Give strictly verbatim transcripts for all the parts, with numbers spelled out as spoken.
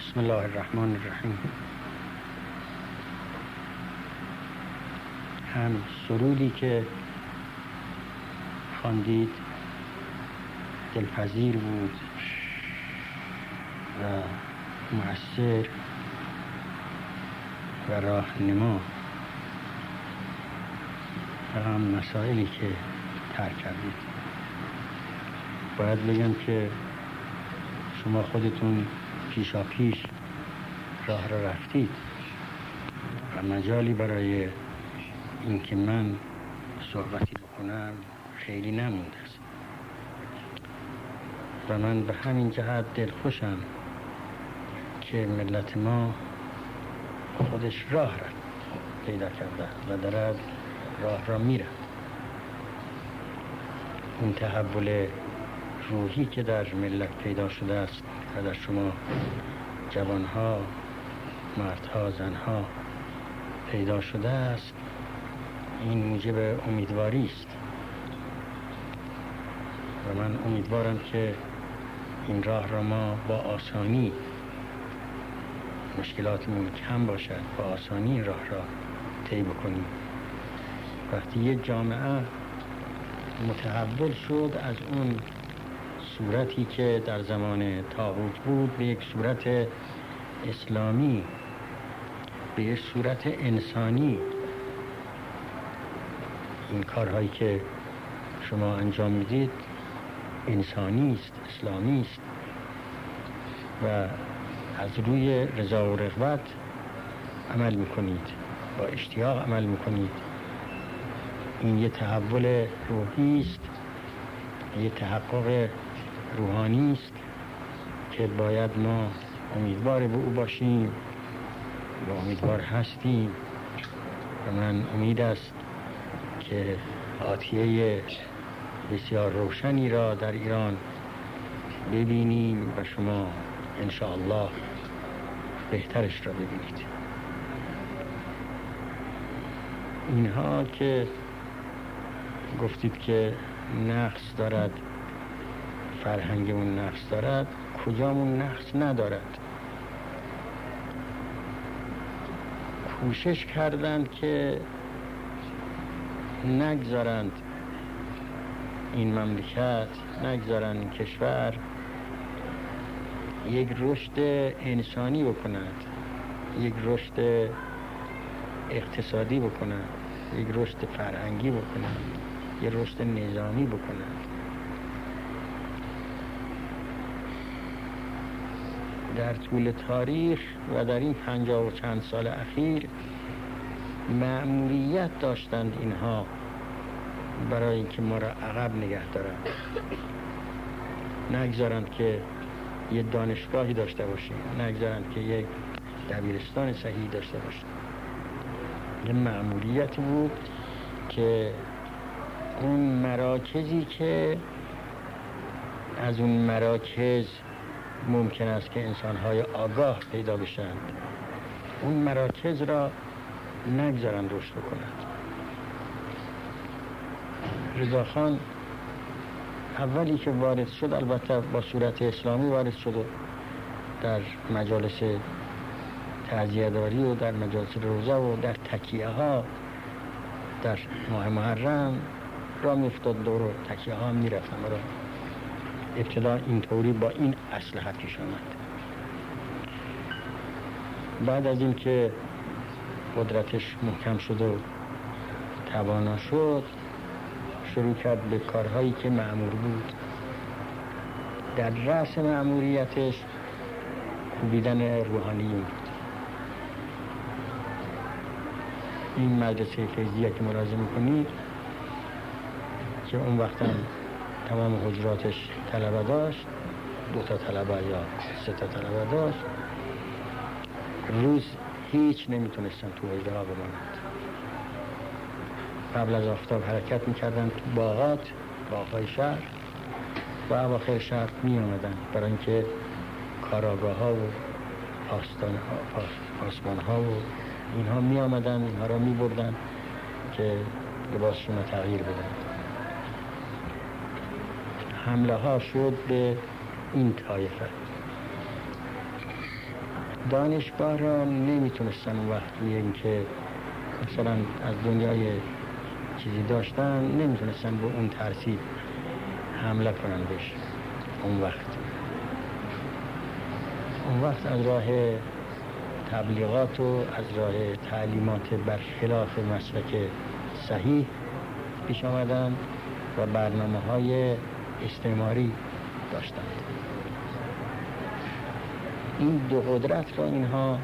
بسم الله الرحمن الرحیم. هم سرودی که خواندید دلپذیر بود و مؤثر و راهنما و هم مسائلی که ترک کردید. باید بگم که شما خودتون پیشا پیش راه را رفتید و مجالی برای اینکه من صحبتی بکنم خیلی نمونده است و من به همین جهت دلخوشم که ملت ما خودش راه را پیدا کرده و دارد راه را میره. این تحول روحی که در ملت پیدا شده است و در شما جوانها، مردها، زنها پیدا شده است، این موجب امیدواری است و من امیدوارم که این راه را ما با آسانی، مشکلاتمون کم باشد، با آسانی این راه را طی بکنیم. وقتی یک جامعه متحول شد از اون صورتی که در زمان طاغوت بود به یک صورت اسلامی، به یک صورت انسانی، این کارهایی که شما انجام میدید انسانی است، اسلامی است و از روی رضا و رغبت عمل میکنید، با اشتیاق عمل میکنید. این یه تحول روحی است، یه تحقق روحانی است که باید ما امیدوار به او باشیم و امیدوار هستیم و من امید است که آتیه بسیار روشنی را در ایران ببینیم و شما انشاءالله بهترش را ببینید. اینها که گفتید که نقص دارد، فرهنگمون نقص دارد، کجامون نقص ندارد. کوشش کردند که نگذارند این مملکت، نگذارند این کشور یک رشد انسانی بکند، یک رشد اقتصادی بکند، یک رشد فرهنگی بکند، یک رشد نظامی بکند. در طول تاریخ و در این پنجاه و چند سال اخیر مأموریت داشتند اینها برای اینکه ما را عقب نگه دارند، نگذارند که یه دانشگاهی داشته باشیم، نگذارند که یک دبیرستان صحیح داشته باشیم. یه مأموریتی بود که اون مراکزی که از اون مراکز ممکن است که انسان‌های آگاه پیدا بشند، اون مراکز را نگذارند رشد کنند. رضاخان اولی که وارد شد، البته با صورت اسلامی وارد شد و در مجالس تعزیه‌داری و در مجالس روزه و در تکیه ها در ماه محرم را می‌افتاد، دور تکیه ها می رفتن. را ابتدا اینطوری با این اسلحه پیش آمد. بعد از این که قدرتش محکم شد و توانا شد، شروع کرد به کارهایی که مأمور بود. در رأس مأموریتش کوبیدن روحانیون بود. این مدرسه فیضیه که ملاحظه میکنید که اون وقت هم تمام حجراتش طلبه داشت، دو تا طلبه یا سه تا طلبه داشت، روز هیچ نمیتونستن تو حجره ها بمانند. قبل از آفتاب حرکت میکردن تو باغات، باغهای شهر، و اواخر شهر می آمدن برای اینکه کاراگاه ها و آستان ها، آسمان ها و اینها می آمدن، اینها را می بردن که لباسشون را تغییر بدن. حمله ها شد به این طایفه. دانشگاه را نمیتونستن اون وقت روی اینکه مثلا از دنیای چیزی داشتن نمیتونستن به اون ترتیب حمله کنن بهش. اون وقت اون وقت از راه تبلیغات و از راه تعلیمات برخلاف مسلک صحیح پیش آمدن و برنامه های استعماری داشتند. این دو قدرت را اینها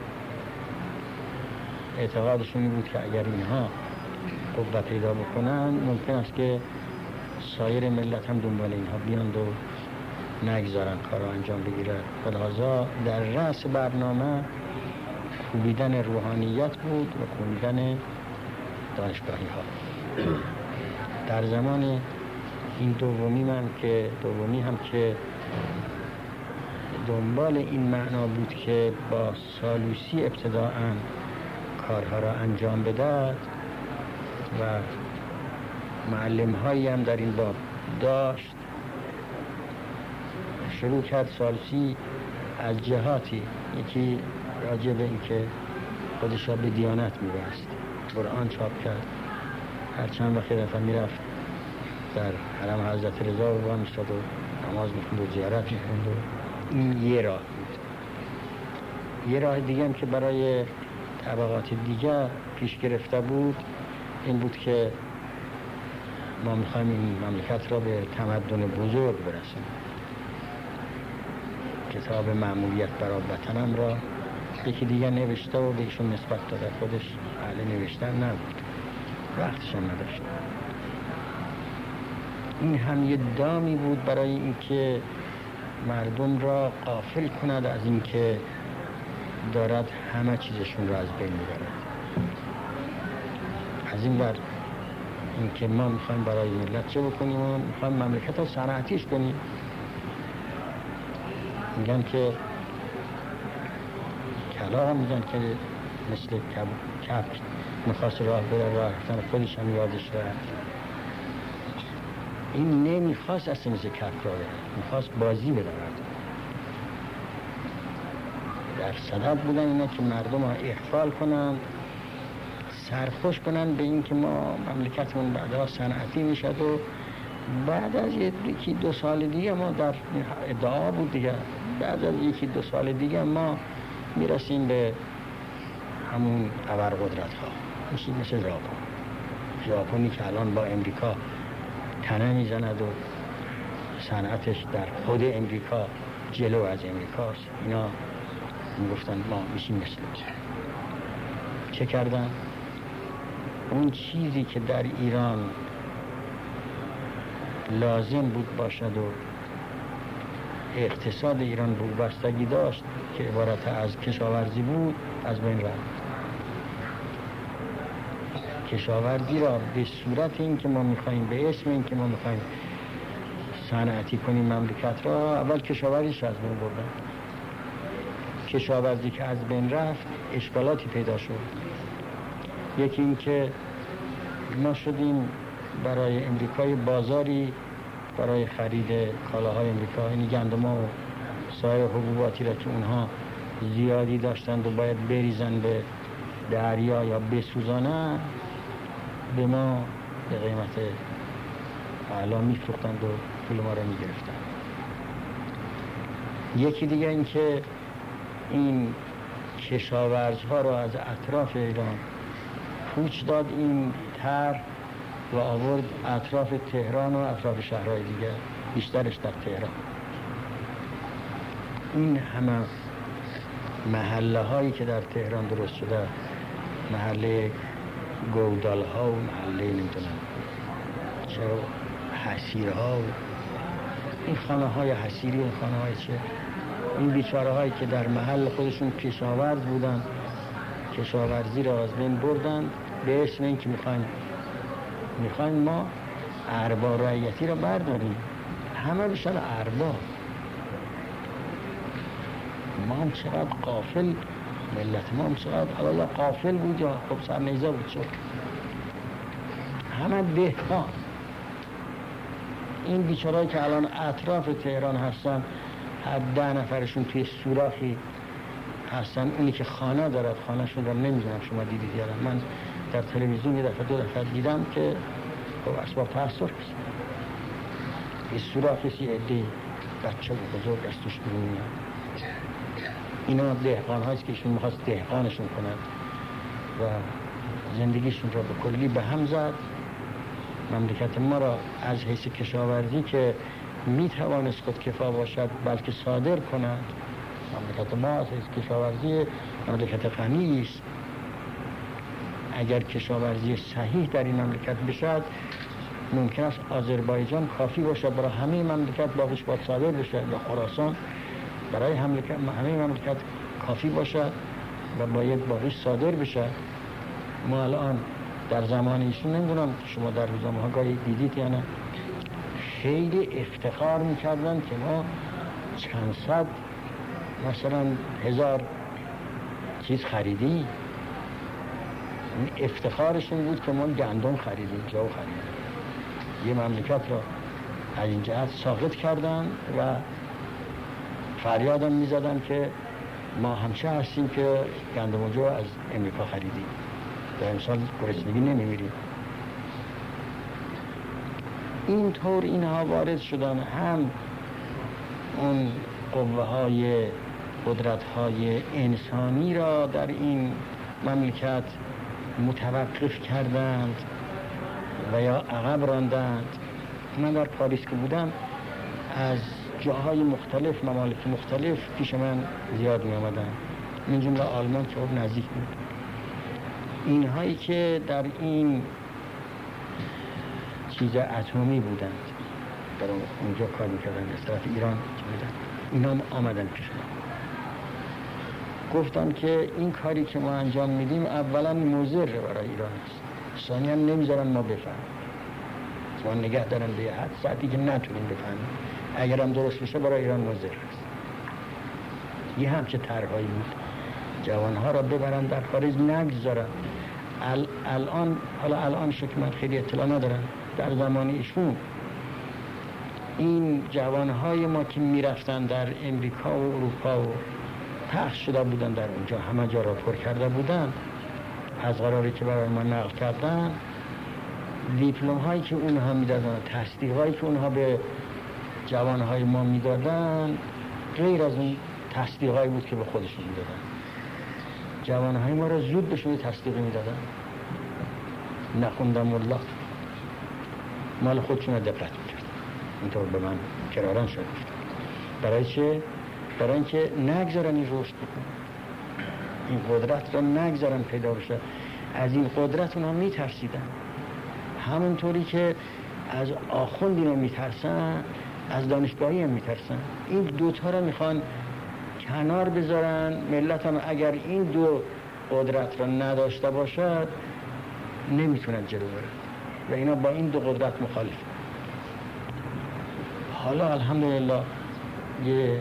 اعتقادشون بود که اگر اینها قوت پیدا بکنن ممکن است که سایر ملت هم دنبال اینها بیاند و نگذارن کار را انجام بگیرد. لذا در رأس برنامه کوبیدن روحانیت بود و کوبیدن دانشگاهی ها. در زمان این دومی من که دومی هم که دنبال این معنا بود که با سالوسی ابتداءً کارها را انجام بدهد و معلم هایی هم در این باب داشت، شروع کرد سالوسی از جهاتی. یکی راجع به این که خودش را به دیانت می‌بست، قرآن چاپ کرد، هر چند وقت دفعه میرفت در حرم حضرت رضا و می‌ایستاد و نماز می‌خوند و زیارت می‌کرد. این یه راه بود. یه راه دیگه هم که برای طبقات دیگه پیش گرفته بود این بود که ما می‌خوایم این مملکت را به تمدن بزرگ برسونیم. کتاب مأموریت برای وطنم را یکی دیگه نوشته و به ایشون نسبت داده، خودش اهل نوشتن نبود، وقتش هم نداشت. این هم یه دامی بود برای اینکه مردم را غافل کند از اینکه دارد همه چیزشون را از بین میبرد. از این بر اینکه ما میخوایم برای ملت چه بکنیم و میخوایم مملکت را صنعتیش کنیم. میگن که کلا هم میگن که مثل کبک میخواست راه بره، راه رفتن خودش هم یادش رفت. این نمیخواست اصلا مثل کبک راه بره، میخواست بازی بده مردم. در صدد بودن اینا که مردم ها احفال کنن، سرخوش کنن به این که ما مملکتمون بعدها صنعتی میشد و بعد از یکی دو سال دیگه ما در ادعا بود دیگه، بعد از یکی دو سال دیگه ما میرسیم به همون ابرقدرت ها، میشیم مثل ژاپن. ژاپنی که الان با امریکا تنه میزند و صنعتش در خود امریکا جلو از امریکاست. اینا میگفتن ما میشیم مثل چه کردن؟ اون چیزی که در ایران لازم بود باشد و اقتصاد ایران رو بستگی داشت که عبارت از کشاورزی بود، از بین رفت. کشاورزی را به صورت این که ما میخواییم، به اسم این که ما میخواییم صنعتی کنیم مملکت را، اول کشاورزیش از بین بردن. کشاورزی که از بین رفت اشکالاتی پیدا شد. یکی این که ما شدیم برای امریکای بازاری برای خرید کالاهای امریکا، یعنی گندم و سایر حبوباتی را که اونها زیادی داشتند و باید بریزن به دریا یا بسوزانن، به ما به قیمت اعلا میفروختند و پول ما را میگرفتند. یکی دیگه این که این کشاورزها را از اطراف ایران پوچ داد این طرح و آورد اطراف تهران و اطراف شهرهای دیگه، بیشترش در تهران. این همه محله هایی که در تهران درست شده، محله گودال ها و محله نمیدونم چه حسیر ها و این خانه های حسیری و خانه های چه، این بیچاره هایی که در محل خودشون کشاورز بودن، کشاورزی را از بین بردن به اسم این که میخوایم میخوایم ما ارباب رعیتی را برداریم، همه بشن ارباب. ما هم چقدر غافل، ملت ما هم چقدر حالا غافل بود یا خب سرنیزه بود شد. همه دهقان، این بیچارهایی که الان اطراف تهران هستن، هر ده نفرشون توی سوراخی هستن، اونی که خانه دارد، خانه شون رو نمیدونم شما دیدید یا نه. من در تلویزیون یه دفعه دو دفعه دیدم که خب اسباب تحصیل هست، یه سوراخ کسی عده بچه و بزرگ از توش بیرون میاد. اینا دهقان هایست که ایشون میخواست دهقانشون کنند و زندگیشون را به کلی به هم زد. مملکت ما را از حیث کشاورزی که میتوانست خود کفا باشد بلکه صادر کند. مملکت ما از حیث کشاورزی مملکت غنی است. اگر کشاورزی صحیح در این مملکت بشد ممکن است آذربایجان کافی باشد برای همه مملکت، باقیش باید صادر بشه، یا خراسان برای همه مملکت کافی باشد و باید باقیش صادر بشه. ما الان در زمان ایشون نمیدونم شما در روزنامه ها گاهی دیدید یا نه، خیلی افتخار میکردن که ما چند صد مثلا هزار چیز خریدی. افتخارشون بود که ما گندم خریدیم، جو خریدیم. یه مملکت را از این جهت ساقط کردن و فریادم میزدن که ما همچه هستیم که گندم و جو از امریکا خریدیم، در امسال گرسنگی نمیمیریم. اینطور اینها وارد شدن، هم اون قوه های قدرت های انسانی را در این مملکت متوقف کردند و یا عقب راندند. من در پاریس که بودم از جاهای مختلف، ممالک مختلف پیش من زیاد می آمدن، من جمله آلمان که خب نزدیک بود. اینهایی که در این چیز اتمی بودند، در اونجا کار میکردن، از طرف ایران که بودن، اینا هم آمدن پیش ما، گفتن که این کاری که ما انجام میدیم اولا مضر برای ایران است، ثانیاً نمیذارن ما بفهمیم، ما نگه دارن به حد ساعتی که نتونیم بفهمیم، اگرم درست بشه برای ایران مضر است. یه همچه طرحهایی بود، جوانها را ببرن در خارج نگذارن. ال الان حالا الان شو که من خیلی اطلاع ندارم، در زمان ایشون این جوانهای ما که میرفتن در امریکا و اروپا و پخش شده بودن در اونجا، همه جا را پر کرده بودن، از قراری که برای ما نقل کردن، دیپلم هایی که اونها میدادن، تصدیق هایی که اونها به جوانهای ما میدادن، غیر از اون تصدیق هایی بود که به خودشون میدادن. جوانهای ما را زود بهشون تصدیق میدادن، نخوندم والله، مال خودشون را دقت میکردن. اینطور به من کرارن شد. برای چه؟ برای اینکه نگذارن این رشد بکنن، این قدرت را نگذارن پیدا بشه. از این قدرت اونها میترسیدن، همونطوری که از آخوند اینا میترسن، از دانشگاهی هم میترسن. این دوتا را میخوان کنار بذارن. ملت هم اگر این دو قدرت را نداشته باشد نمیتونن جلو برن و اینا با این دو قدرت مخالف. حالا الحمدلله یه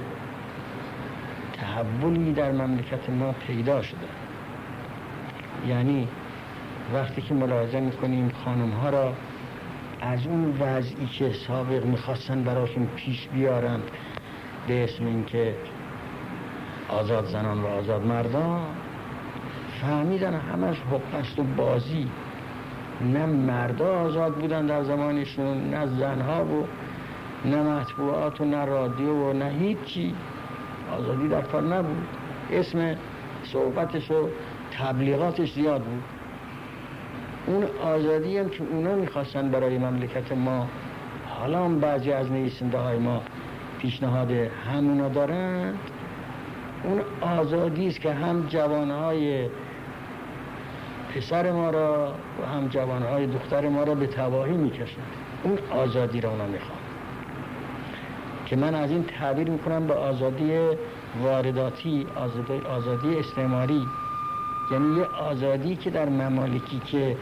تحولی در مملکت ما پیدا شده. یعنی وقتی که ملاحظه میکنیم خانم ها را از اون وضعی که سابق میخواستن براشون پیش بیارن به اسم این که آزاد زنان و آزاد مردان، فهمیدن همش حق است و بازی. نه مردا آزاد بودن در زمانشون، نه زنها و نه مطبوعات و نه رادیو و نه هیچی. آزادی در کار نبود، اسم صحبتش و تبلیغاتش زیاد بود. اون آزادی هم که اونا میخواستن برای مملکت ما، حالا هم بعضی از نویسنده های ما پیشنهاد همونا دارند، اون آزادی است که هم جوانهای پسر ما را و هم جوانهای دختر ما را به تباهی میکشند. اون آزادی را اونا میخوان که من از این تعبیر میکنم به آزادی وارداتی، آزادی, آزادی استعماری. یعنی یه آزادی که در ممالکی که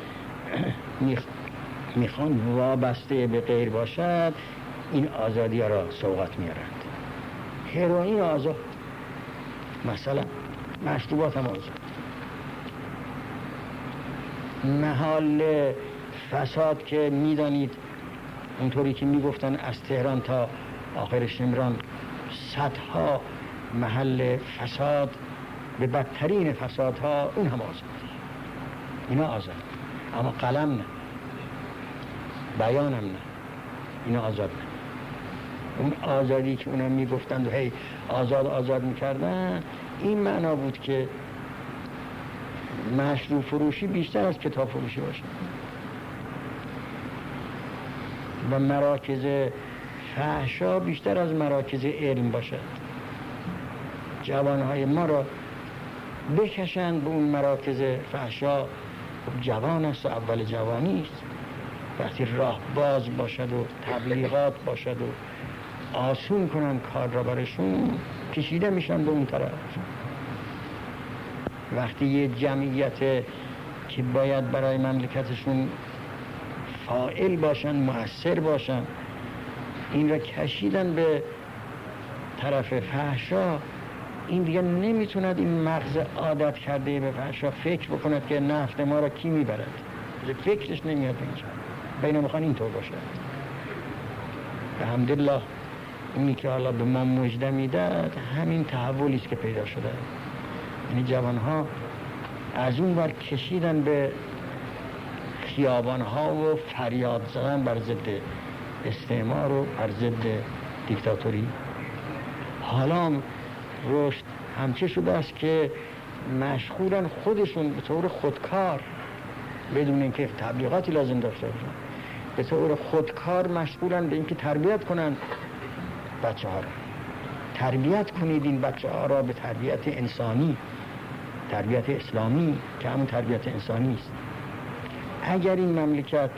میخوان وابسته به غیر باشد، این آزادی را سوغات میارند. هروئین آزاد، مثلا مشروبات هم آزاد. محال فساد که میدانید اونطوری که میگفتن از تهران تا آخر شمران صدها محل فساد به بدترین فسادها، اون هم آزاد. اینا آزاد، اما قلم نه، بیانم نه، اینا آزاد نه. اون آزادی که اونا میگفتند و هی آزاد آزاد میکردن، این معنا بود که مشروع فروشی بیشتر از کتاب فروشی باشه و مراکز فحشا بیشتر از مراکز علم باشد. جوانهای ما را بکشند به اون مراکز فحشا. جوان است و اول جوانی است، وقتی راه باز باشد و تبلیغات باشد و آسون کنن کار را برشون، کشیده میشن به اون طرف. وقتی یه جمعیت که باید برای مملکتشون فاعل باشن، مؤثر باشن، این را کشیدن به طرف فحشا، این دیگه نمیتوند این مغز عادت کرده به فحشا فکر بکند که نفت ما را کی میبرد. فکرش نمیاد اینجا. بینا میخوان اینطور باشه. الحمدلله اونی که حالا به ما مژده میداد همین تحولی است که پیدا شده. یعنی جوانها از اون ور کشیدن به خیابانها و فریاد زدن بر ضد استعمار و بر ضد دیکتاتوری. حالا رشد همچه شده است که مشغولن خودشون به طور خودکار، بدون اینکه تبلیغاتی لازم داشته باشن، به طور خودکار مشغولن به اینکه تربیت کنن بچه ها را. تربیت کنید این بچه ها را به تربیت انسانی، تربیت اسلامی که همون تربیت انسانی است. اگر این مملکت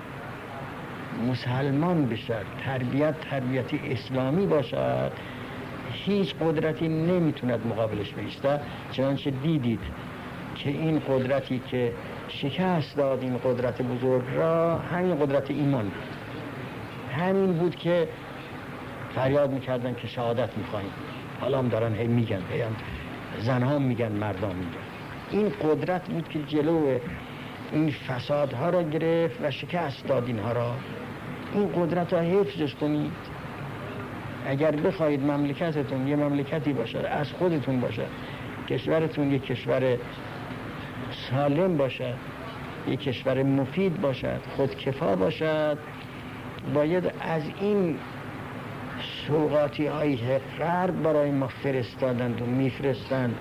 مسلمان بشد، تربیت تربیت اسلامی باشد، هیچ قدرتی نمیتوند مقابلش بایسته. چنانچه دیدید که این قدرتی که شکست داد این قدرت بزرگ را، همین قدرت ایمان، همین بود که فریاد میکردن که شهادت میخواهیم. حالا هم دارن هی میگن، هی هم زنها میگن، مردان میگن. این قدرت بود که جلو این فسادها را گرفت و شکست داد اینها را. این قدرت را حفظش کنید. اگر بخواهید مملکتتون یه مملکتی باشد، از خودتون باشد، کشورتون یک کشور سالم باشد، یک کشور مفید باشد، خودکفا باشد، باید از این سوغاتی های غرب برای ما فرستادند و میفرستند.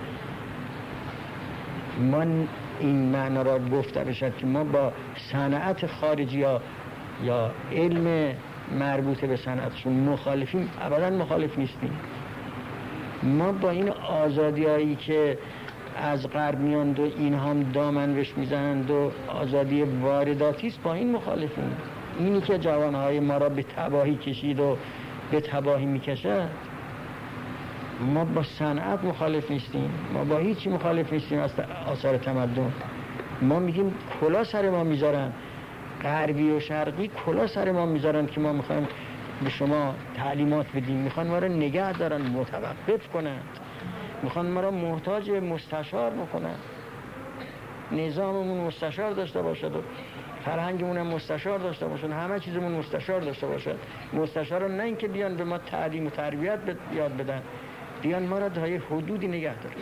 ما این معنا را گفته بشد که ما با صنعت خارجی یا یا علم مربوط به صنعتشون مخالفیم، ابدا مخالف نیستیم. ما با این آزادی هایی که از غرب میاند و این هم دامن بهش میزنند و آزادی وارداتی است، با این مخالفیم. اینی که جوانهای ما را به تباهی کشید و به تباهی میکشد. ما با صنعت مخالف نیستیم، ما با هیچی مخالف نیستیم از آثار تمدن. ما میگیم کلا سر ما میذارن، غربی و شرقی کلا سر ما میذارن که ما میخوایم به شما تعلیمات بدیم، میخوان ما را نگه دارن، متوقف کنند، میخوان ما را محتاج مستشار بکنن. نظاممون مستشار داشته باشد و فرهنگمون هم مستشار داشته باشد، همه چیزمون مستشار داشته باشد. مستشار نه اینکه بیان به ما تعلیم و تربیت یاد بدن، بیان ما را تا یه حدودی نگه دارن.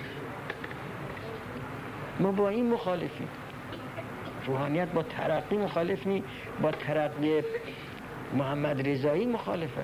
ما با این مخالفیم. روحانیت با ترقی مخالف نی، با ترقی محمد رضایی مخالفه.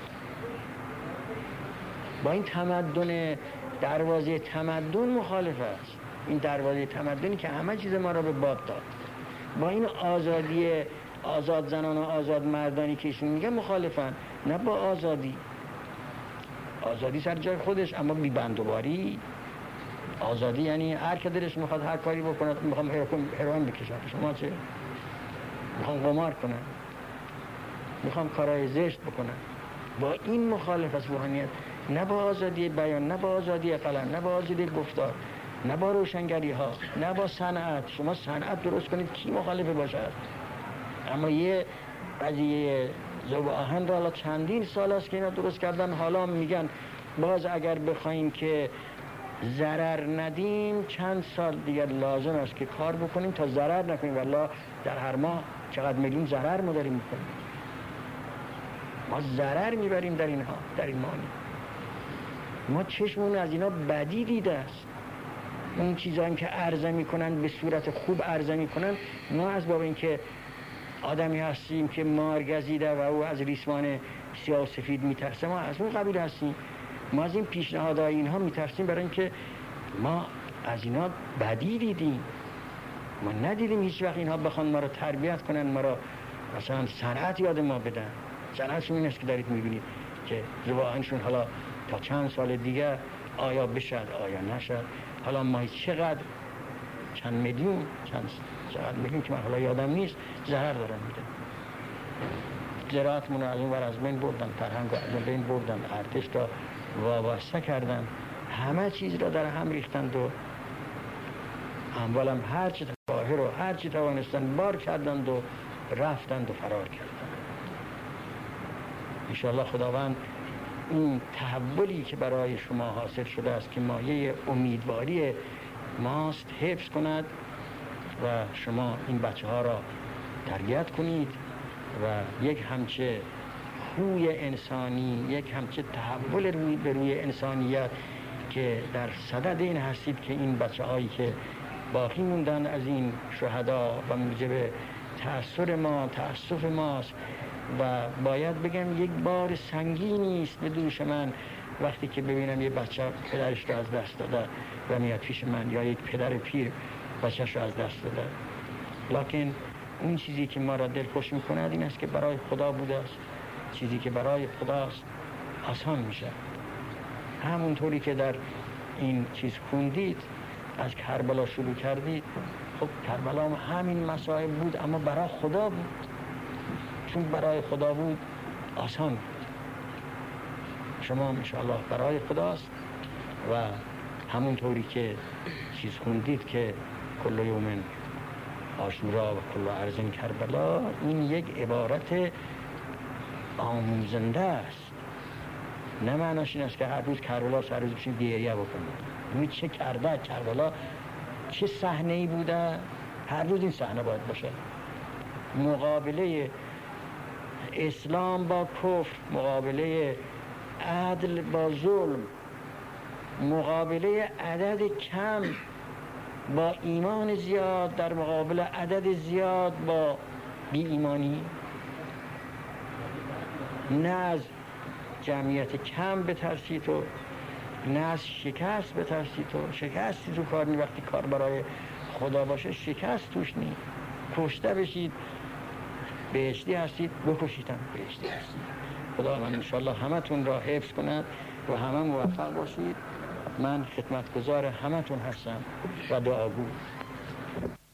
با این تمدن، دروازه تمدن مخالف است. این دروازه تمدنی که همه چیز ما را به باد داد. با این آزادی، آزاد زنان و آزاد مردانی که ایشون میگه مخالفن. نه با آزادی، آزادی سر جای خودش، اما بی بندوباری. آزادی یعنی هر که دلش میخواد هر کاری بکنه. میخوام هروئین بکشم، شما چه؟ میخوام قمار کنن، میخوام کارهای زشت بکنن. با این مخالف از روحانیت. نه با آزادی بیان، نه با آزادی قلم، نه با آزادی گفتار، نه با روشنگری ها، نه با صنعت. شما صنعت درست کنید، کی مخالفه باشد؟ اما یه قضیه ذوب آهن را حالا چندین سال است که اینا درست کردن، حالا میگن باز اگر بخوایم که ضرر ندیم چند سال دیگر لازم است که کار بکنیم تا ضرر نکنیم. والله در هر ماه چقدر میلیون ضرر ما داریم میکنیم. ما ضرر میبریم در اینها، در این مانی. ما چشمون از اینا بدی دیده است. اون چیزایی که عرضه میکنن به صورت خوب عرضه میکنن، ما از باب اینکه آدمی هستیم که مار گزیده و او از ریسمان سیاه و سفید میترسه، ما از اون قبیل هستیم. ما از این پیشنهادهای اینها میترسیم، برای اینکه ما از اینا بدی دیدیم. ما ندیدیم هیچ وقت اینها بخوان ما رو تربیت کنن، ما رو مثلا صنعت یاد ما بدن. صنعتشون این است که دارید میبینید که زبانشون حالا تا چند سال دیگه آیا بشد آیا نشد، حالا ما چقدر چند میلیون چند چقدر میلیون که من حالا یادم نیست ضرر دارن میدن. زراعتمون رو از اون ور از بین بردن، فرهنگ رو از بین بردن، ارتش را وابسته کردن، همه چیز را در هم ریختند و اموالم هر چی تباهی رو هر چی توانستن بار کردند و رفتند و فرار کردند. انشاءالله خداوند این تحولی که برای شما حاصل شده است که مایه امیدواری ماست حفظ کند و شما این بچه ها را تربیت کنید و یک همچه خوی انسانی، یک همچه تحول روی به روی انسانیت که در صدد این هستید که این بچه هایی که باقی موندن از این شهدا و موجب تأثیر ما تأسف ماست و باید بگم یک بار سنگینی است به دوش من وقتی که ببینم یه بچه پدرش رو از دست داده و میاد پیش من، یا یک پدر پیر بچهش رو از دست داده. لکن اون چیزی که ما را دلخوش میکنه این است که برای خدا بوده است. چیزی که برای خداست آسان میشه. همونطوری که در این چیز خوندید از کربلا شروع کردید، خب کربلا هم همین مسائل بود اما برای خدا بود. چون برای خدا بود آسان بود. شما انشاءالله برای خداست و همونطوری که چیز خوندید که کل یوم عاشورا و کل ارض کربلا، این یک عبارت آموزنده است. نه معناش این است که هر روز کربلا هر روز بشین گریه بکنید. این چه کرده کربلا، چه صحنه‌ای بوده، هر روز این صحنه باید باشه. مقابله اسلام با کفر، مقابله عدل با ظلم، مقابله عدد کم با ایمان زیاد در مقابل عدد زیاد با بی ایمانی. نه از جمعیت کم بترسی تو، نه از شکست بترسی تو. شکستی تو کار نی، وقتی کار برای خدا باشه شکست توش نی. کشته بشید بهشتی هستید، بکشیدم بهشتی هستید. خدا من انشالله همه تون را حفظ کند و همه موفق باشید. من خدمتگزار همه تون هستم و دعاگو.